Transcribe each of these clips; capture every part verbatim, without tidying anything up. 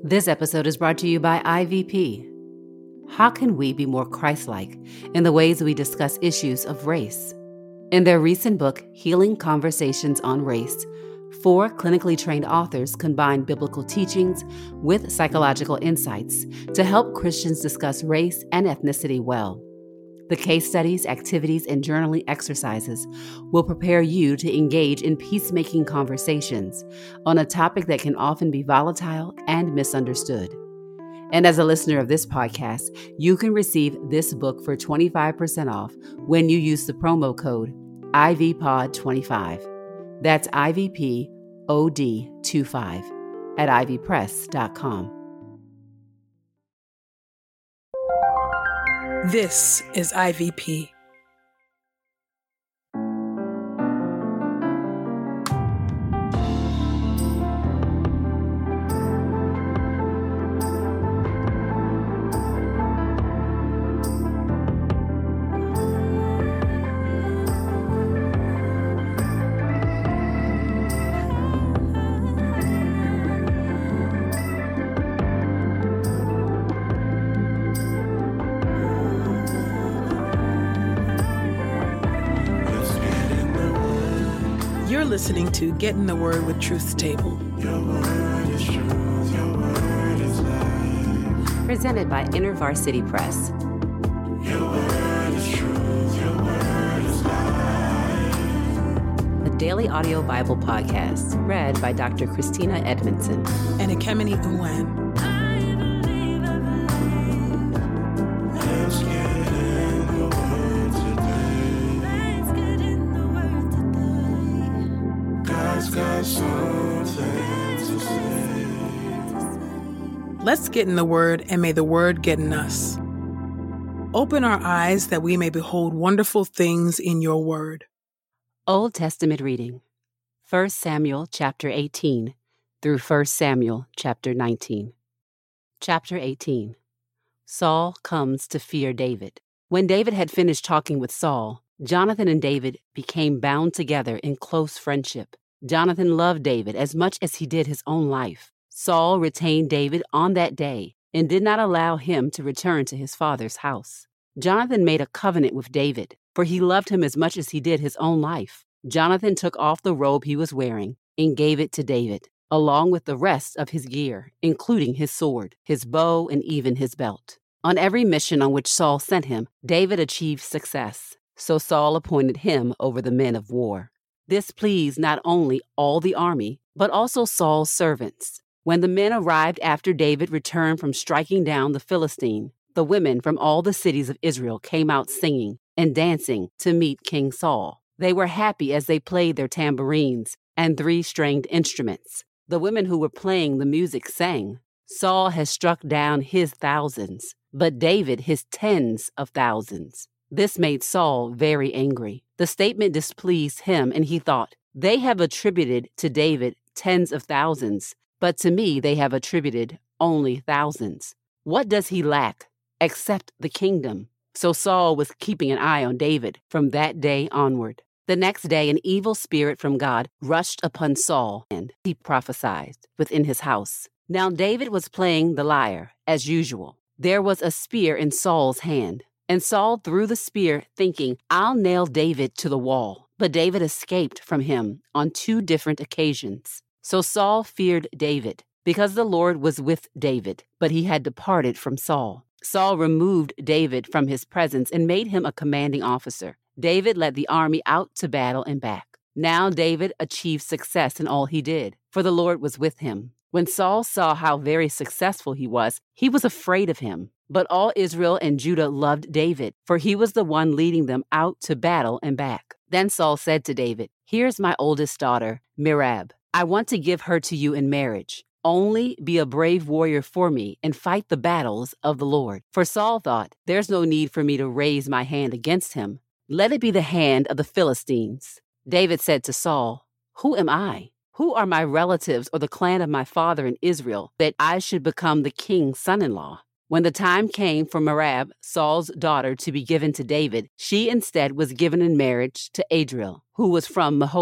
This episode is brought to you by I V P. How can we be more Christ-like in the ways we discuss issues of race? In their recent book, Healing Conversations on Race, four clinically trained authors combine biblical teachings with psychological insights to help Christians discuss race and ethnicity well. The case studies, activities, and journaling exercises will prepare you to engage in peacemaking conversations on a topic that can often be volatile and misunderstood. And as a listener of this podcast, you can receive this book for twenty-five percent off when you use the promo code I V P O D twenty-five. That's I V P O D twenty-five at ivy press dot com. This is I V P. You're listening to Get in the Word with Truth's Table. Your word is truth, your word is life. Presented by InterVarsity Press. Your word is truth, your word is life. A daily audio Bible podcast read by Doctor Christina Edmondson And Ekemini Uwan. Let's get in the word today. God's got something to say. Let's get in the Word, and may the Word get in us. Open our eyes that we may behold wonderful things in your Word. Old Testament reading, First Samuel chapter eighteen through First Samuel chapter nineteen. Chapter eighteen. Saul comes to fear David. When David had finished talking with Saul, Jonathan and David became bound together in close friendship. Jonathan loved David as much as he did his own life. Saul retained David on that day and did not allow him to return to his father's house. Jonathan made a covenant with David, for he loved him as much as he did his own life. Jonathan took off the robe he was wearing and gave it to David, along with the rest of his gear, including his sword, his bow, and even his belt. On every mission on which Saul sent him, David achieved success, so Saul appointed him over the men of war. This pleased not only all the army, but also Saul's servants. When the men arrived after David returned from striking down the Philistine, the women from all the cities of Israel came out singing and dancing to meet King Saul. They were happy as they played their tambourines and three-stringed instruments. The women who were playing the music sang, "Saul has struck down his thousands, but David his tens of thousands." This made Saul very angry. The statement displeased him, and he thought, "They have attributed to David tens of thousands, but to me they have attributed only thousands. What does he lack except the kingdom?" So Saul was keeping an eye on David from that day onward. The next day, an evil spirit from God rushed upon Saul, and he prophesied within his house. Now David was playing the lyre, as usual. There was a spear in Saul's hand, and Saul threw the spear, thinking, "I'll nail David to the wall." But David escaped from him on two different occasions. So Saul feared David, because the Lord was with David, but he had departed from Saul. Saul removed David from his presence and made him a commanding officer. David led the army out to battle and back. Now David achieved success in all he did, for the Lord was with him. When Saul saw how very successful he was, he was afraid of him. But all Israel and Judah loved David, for he was the one leading them out to battle and back. Then Saul said to David, "Here's my oldest daughter, Merab. I want to give her to you in marriage. Only be a brave warrior for me and fight the battles of the Lord." For Saul thought, "There's no need for me to raise my hand against him. Let it be the hand of the Philistines." David said to Saul, "Who am I? Who are my relatives or the clan of my father in Israel that I should become the king's son-in-law?" When the time came for Merab, Saul's daughter, to be given to David, she instead was given in marriage to Adriel, who was from Maholath.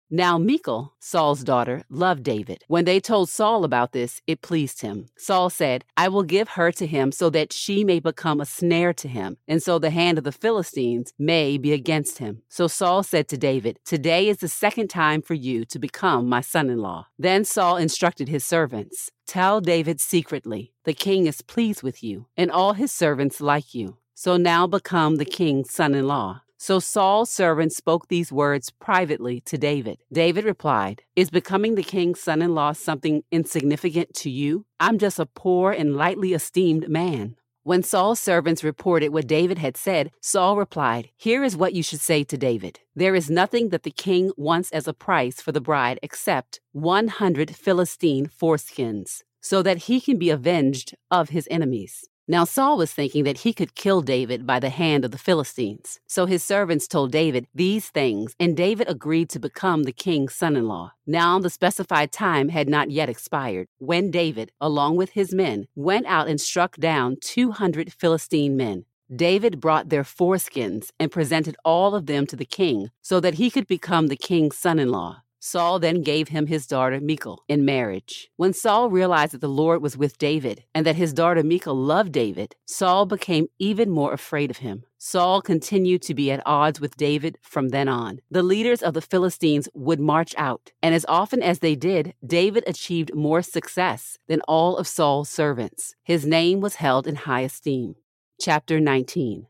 Now Michal, Saul's daughter, loved David. When they told Saul about this, it pleased him. Saul said, I will give her to him so that she may become a snare to him, and so the hand of the Philistines may be against him. So Saul said to David, Today is the second time for you to become my son-in-law. Then Saul instructed his servants, Tell David secretly, the king is pleased with you, and all his servants like you. So now become the king's son-in-law. So Saul's servant spoke these words privately to David. David replied, Is becoming the king's son-in-law something insignificant to you? I'm just a poor and lightly esteemed man. When Saul's servants reported what David had said, Saul replied, Here is what you should say to David. There is nothing that the king wants as a price for the bride except one hundred Philistine foreskins, so that he can be avenged of his enemies. Now Saul was thinking that he could kill David by the hand of the Philistines. So his servants told David these things, and David agreed to become the king's son-in-law. Now the specified time had not yet expired, when David, along with his men, went out and struck down two hundred Philistine men. David brought their foreskins and presented all of them to the king, so that he could become the king's son-in-law. Saul then gave him his daughter Michal in marriage. When Saul realized that the Lord was with David and that his daughter Michal loved David, Saul became even more afraid of him. Saul continued to be at odds with David from then on. The leaders of the Philistines would march out, and as often as they did, David achieved more success than all of Saul's servants. His name was held in high esteem. Chapter nineteen.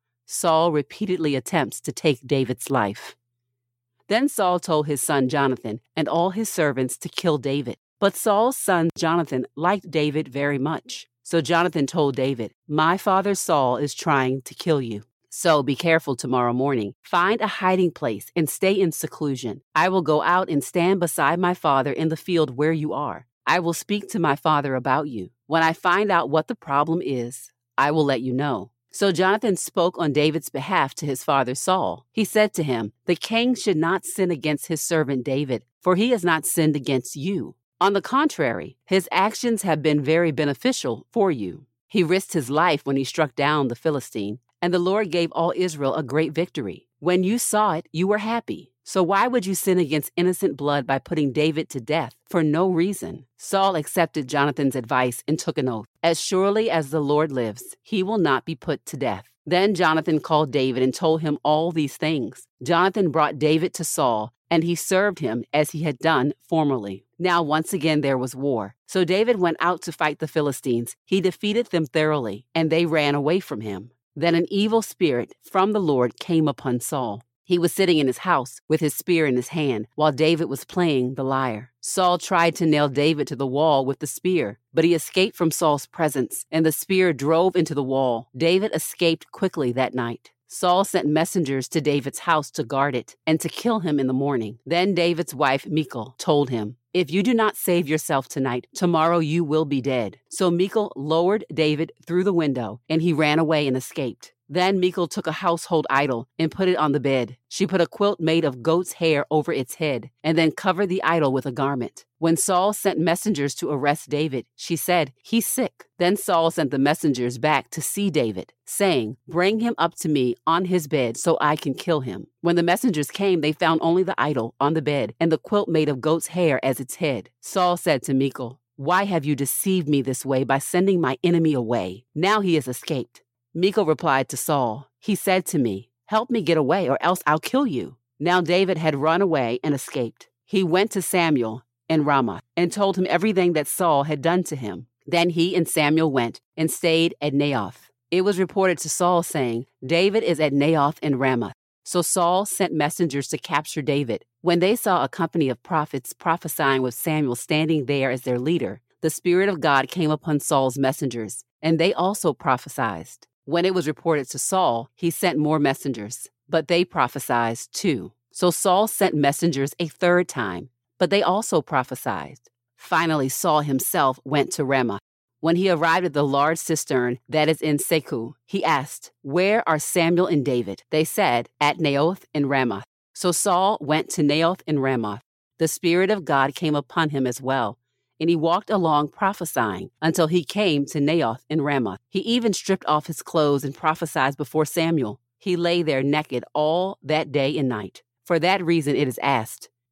Saul repeatedly attempts to take David's life. Then Saul told his son Jonathan and all his servants to kill David. But Saul's son Jonathan liked David very much. So Jonathan told David, My father Saul is trying to kill you. So be careful tomorrow morning. Find a hiding place and stay in seclusion. I will go out and stand beside my father in the field where you are. I will speak to my father about you. When I find out what the problem is, I will let you know. So Jonathan spoke on David's behalf to his father Saul. He said to him, The king should not sin against his servant David, for he has not sinned against you. On the contrary, his actions have been very beneficial for you. He risked his life when he struck down the Philistine, and the Lord gave all Israel a great victory. When you saw it, you were happy. So why would you sin against innocent blood by putting David to death for no reason? Saul accepted Jonathan's advice and took an oath. As surely as the Lord lives, he will not be put to death. Then Jonathan called David and told him all these things. Jonathan brought David to Saul, and he served him as he had done formerly. Now once again there was war. So David went out to fight the Philistines. He defeated them thoroughly, and they ran away from him. Then an evil spirit from the Lord came upon Saul. He was sitting in his house with his spear in his hand while David was playing the lyre. Saul tried to nail David to the wall with the spear, but he escaped from Saul's presence, and the spear drove into the wall. David escaped quickly that night. Saul sent messengers to David's house to guard it and to kill him in the morning. Then David's wife Michal told him, If you do not save yourself tonight, tomorrow you will be dead. So Michal lowered David through the window, and he ran away and escaped. Then Michal took a household idol and put it on the bed. She put a quilt made of goat's hair over its head and then covered the idol with a garment. When Saul sent messengers to arrest David, she said, He's sick. Then Saul sent the messengers back to see David, saying, Bring him up to me on his bed so I can kill him. When the messengers came, they found only the idol on the bed and the quilt made of goat's hair as its head. Saul said to Michal, Why have you deceived me this way by sending my enemy away? Now he has escaped. Michal replied to Saul, He said to me, Help me get away, or else I'll kill you. Now David had run away and escaped. He went to Samuel in Ramah and told him everything that Saul had done to him. Then he and Samuel went and stayed at Naioth. It was reported to Saul, saying, David is at Naioth in Ramah. So Saul sent messengers to capture David. When they saw a company of prophets prophesying with Samuel standing there as their leader, the Spirit of God came upon Saul's messengers, and they also prophesied. When it was reported to Saul, he sent more messengers, but they prophesied too. So Saul sent messengers a third time, but they also prophesied. Finally, Saul himself went to Ramah. When he arrived at the large cistern that is in Seku, he asked, Where are Samuel and David? They said, At Naioth in Ramah. So Saul went to Naioth in Ramah. The Spirit of God came upon him as well, and he walked along prophesying until he came to Naioth in Ramah. He even stripped off his clothes and prophesied before Samuel. He lay there naked all that day and night. For that reason it is asked,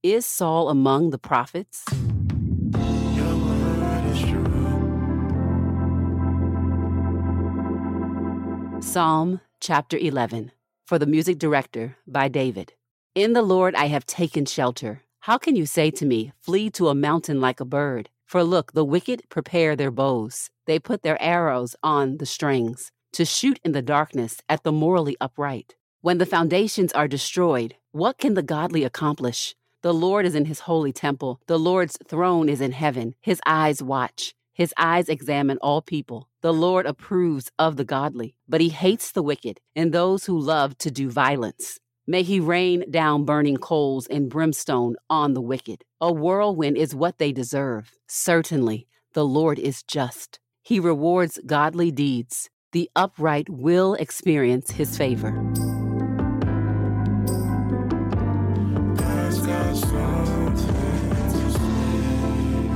Is Saul among the prophets? Your word is true. Psalm chapter eleven, for the music director, by David. In the Lord I have taken shelter. How can you say to me, flee to a mountain like a bird? For look, the wicked prepare their bows. They put their arrows on the strings, to shoot in the darkness at the morally upright. When the foundations are destroyed, what can the godly accomplish? The Lord is in his holy temple. The Lord's throne is in heaven. His eyes watch. His eyes examine all people. The Lord approves of the godly, but he hates the wicked and those who love to do violence. May he rain down burning coals and brimstone on the wicked. A whirlwind is what they deserve. Certainly, the Lord is just. He rewards godly deeds. The upright will experience his favor. God's got something to say.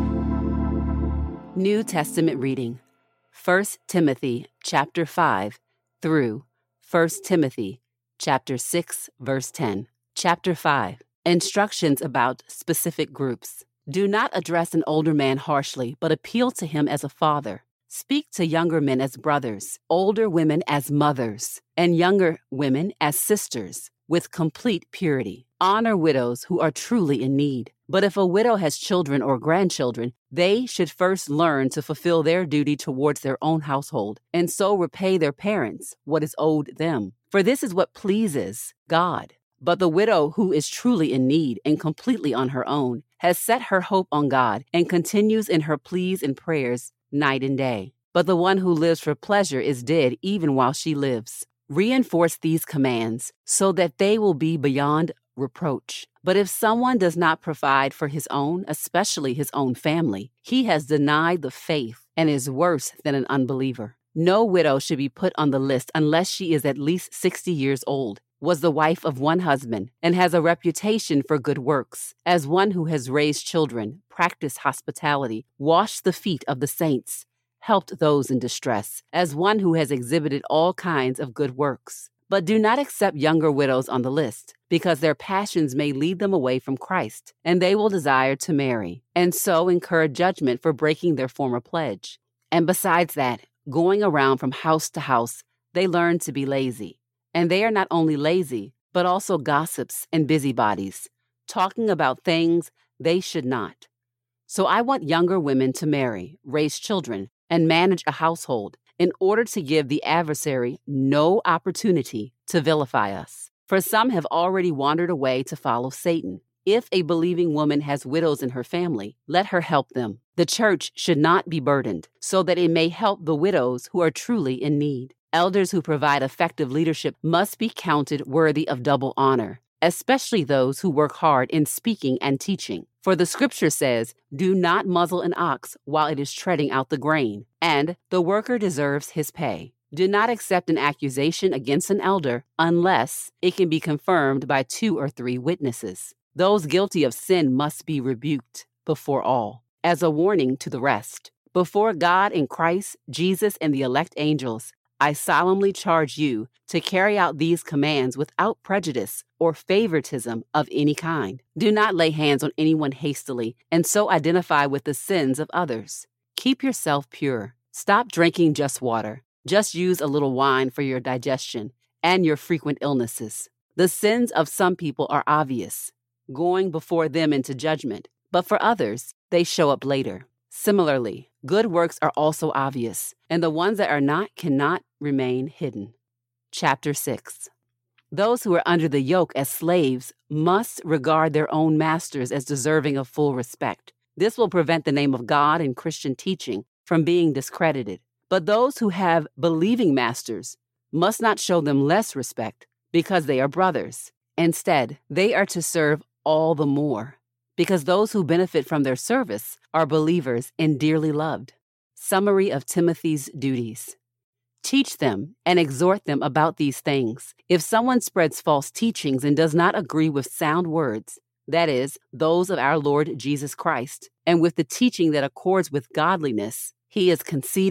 New Testament reading. First Timothy chapter five through First Timothy chapter six, verse ten. Chapter five. Instructions about specific groups. Do not address an older man harshly, but appeal to him as a father. Speak to younger men as brothers, older women as mothers, and younger women as sisters, with complete purity. Honor widows who are truly in need. But if a widow has children or grandchildren, they should first learn to fulfill their duty towards their own household, and so repay their parents what is owed them. For this is what pleases God. But the widow who is truly in need and completely on her own has set her hope on God and continues in her pleas and prayers night and day. But the one who lives for pleasure is dead even while she lives. Reinforce these commands so that they will be beyond reproach. But if someone does not provide for his own, especially his own family, he has denied the faith and is worse than an unbeliever. No widow should be put on the list unless she is at least sixty years old, was the wife of one husband, and has a reputation for good works, as one who has raised children, practiced hospitality, washed the feet of the saints, helped those in distress, as one who has exhibited all kinds of good works. But do not accept younger widows on the list, because their passions may lead them away from Christ, and they will desire to marry, and so incur judgment for breaking their former pledge. And besides that, going around from house to house, they learn to be lazy. And they are not only lazy, but also gossips and busybodies, talking about things they should not. So I want younger women to marry, raise children, and manage a household in order to give the adversary no opportunity to vilify us. For some have already wandered away to follow Satan. If a believing woman has widows in her family, let her help them. The church should not be burdened, so that it may help the widows who are truly in need. Elders who provide effective leadership must be counted worthy of double honor, especially those who work hard in speaking and teaching. For the scripture says, "Do not muzzle an ox while it is treading out the grain," and the worker deserves his pay. Do not accept an accusation against an elder unless it can be confirmed by two or three witnesses. Those guilty of sin must be rebuked before all, as a warning to the rest. Before God in Christ, Jesus, and the elect angels, I solemnly charge you to carry out these commands without prejudice or favoritism of any kind. Do not lay hands on anyone hastily and so identify with the sins of others. Keep yourself pure. Stop drinking just water. Just use a little wine for your digestion and your frequent illnesses. The sins of some people are obvious, going before them into judgment, but for others, they show up later. Similarly, good works are also obvious, and the ones that are not cannot remain hidden. Chapter six. Those who are under the yoke as slaves must regard their own masters as deserving of full respect. This will prevent the name of God and Christian teaching from being discredited. But those who have believing masters must not show them less respect because they are brothers. Instead, they are to serve all the more, because those who benefit from their service are believers and dearly loved. Summary of Timothy's duties. Teach them and exhort them about these things. If someone spreads false teachings and does not agree with sound words, that is, those of our Lord Jesus Christ, and with the teaching that accords with godliness, he is conceited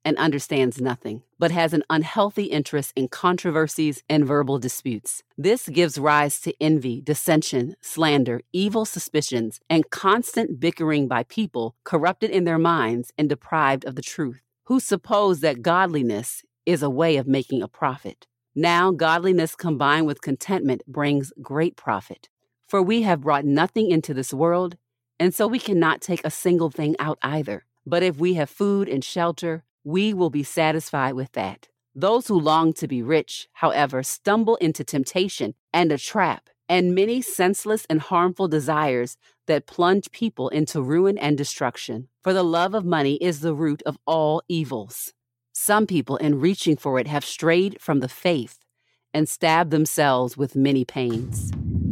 and understands nothing, but has an unhealthy interest in controversies and verbal disputes. This gives rise to envy, dissension, slander, evil suspicions, and constant bickering by people corrupted in their minds and deprived of the truth, who suppose that godliness is a way of making a profit. Now, godliness combined with contentment brings great profit. For we have brought nothing into this world, and so we cannot take a single thing out either. But if we have food and shelter, we will be satisfied with that. Those who long to be rich, however, stumble into temptation and a trap, and many senseless and harmful desires that plunge people into ruin and destruction. For the love of money is the root of all evils. Some people, in reaching for it, have strayed from the faith and stabbed themselves with many pains.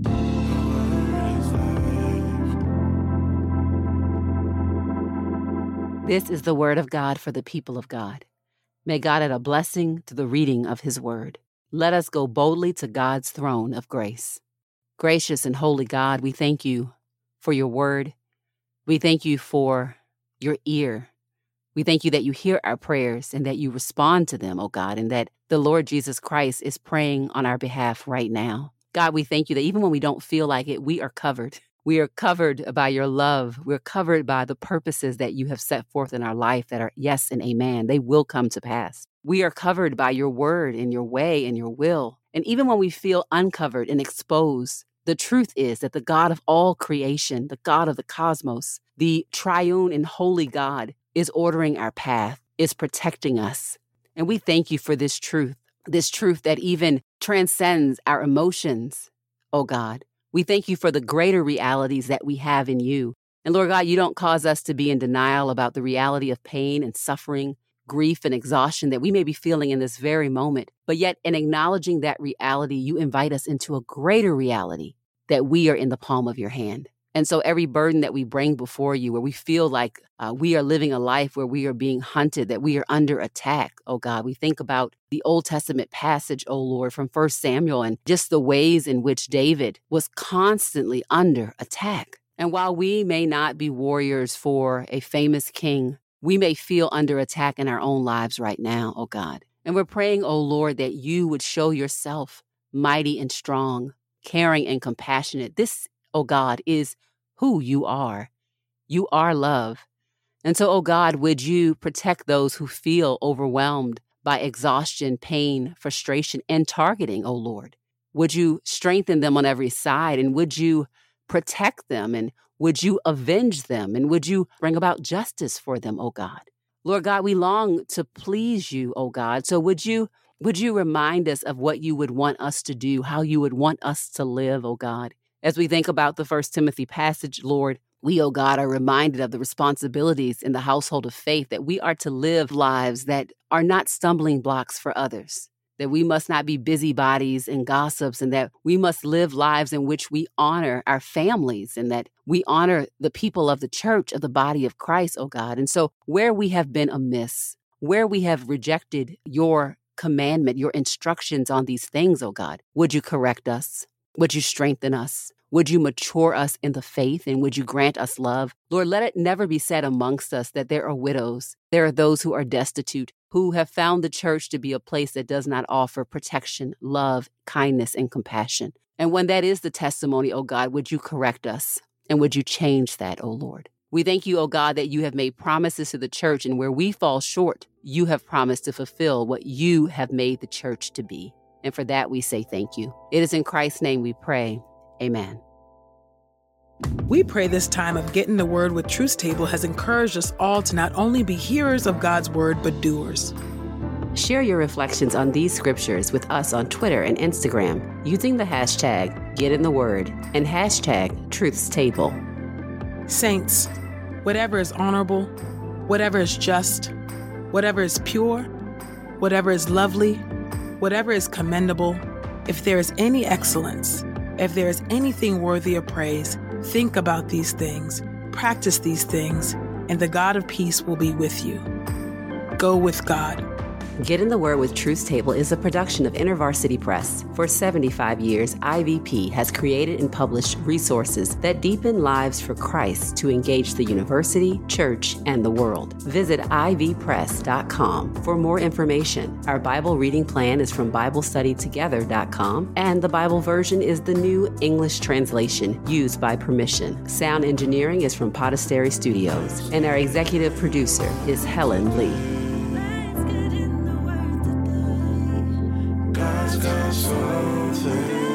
This is the word of God for the people of God. May God add a blessing to the reading of his word. Let us go boldly to God's throne of grace. Gracious and holy God, we thank you for your word. We thank you for your ear. We thank you that you hear our prayers and that you respond to them, oh God, and that the Lord Jesus Christ is praying on our behalf right now. God, we thank you that even when we don't feel like it, we are covered. We are covered by your love. We're covered by the purposes that you have set forth in our life that are yes and amen. They will come to pass. We are covered by your word and your way and your will. And even when we feel uncovered and exposed, the truth is that the God of all creation, the God of the cosmos, the triune and holy God is ordering our path, is protecting us. And we thank you for this truth, this truth that even transcends our emotions, oh God. We thank you for the greater realities that we have in you. And Lord God, you don't cause us to be in denial about the reality of pain and suffering, grief and exhaustion that we may be feeling in this very moment. But yet in acknowledging that reality, you invite us into a greater reality that we are in the palm of your hand. And so every burden that we bring before you, where we feel like uh, we are living a life where we are being hunted, that we are under attack, oh God, we think about the Old Testament passage, oh Lord, from First Samuel, and just the ways in which David was constantly under attack. And while we may not be warriors for a famous king, we may feel under attack in our own lives right now, oh God. And we're praying, oh Lord, that you would show yourself mighty and strong, caring and compassionate. This, oh God, is who you are. You are love. And so, oh God, would you protect those who feel overwhelmed by exhaustion, pain, frustration, and targeting, oh Lord? Would you strengthen them on every side, and would you protect them, and would you avenge them, and would you bring about justice for them, oh God? Lord God, we long to please you, oh God. So would you would you remind us of what you would want us to do, how you would want us to live, oh God? As we think about the First Timothy passage, Lord, we, oh God, are reminded of the responsibilities in the household of faith, that we are to live lives that are not stumbling blocks for others, that we must not be busybodies and gossips, and that we must live lives in which we honor our families, and that we honor the people of the church, of the body of Christ, oh God. And so where we have been amiss, where we have rejected your commandment, your instructions on these things, oh God, would you correct us? Would you strengthen us? Would you mature us in the faith, and would you grant us love? Lord, let it never be said amongst us that there are widows, there are those who are destitute, who have found the church to be a place that does not offer protection, love, kindness, and compassion. And when that is the testimony, oh God, would you correct us, and would you change that, oh Lord? We thank you, oh God, that you have made promises to the church, and where we fall short, you have promised to fulfill what you have made the church to be. And for that, we say thank you. It is in Christ's name we pray. Amen. We pray this time of Getting the Word with Truth Table has encouraged us all to not only be hearers of God's Word, but doers. Share your reflections on these scriptures with us on Twitter and Instagram using the hashtag GetInTheWord and hashtag Truth's Table. Saints, whatever is honorable, whatever is just, whatever is pure, whatever is lovely, whatever is commendable, if there is any excellence, if there is anything worthy of praise, think about these things, practice these things, and the God of peace will be with you. Go with God. Get in the Word with Truth's Table is a production of InterVarsity Press. For seventy-five years, I V P has created and published resources that deepen lives for Christ to engage the university, church, and the world. Visit I V press dot com for more information. Our Bible reading plan is from Bible Study Together dot com, and the Bible version is the New English Translation used by permission. Sound engineering is from Podastery Studios, and our executive producer is Helen Lee. God's got something.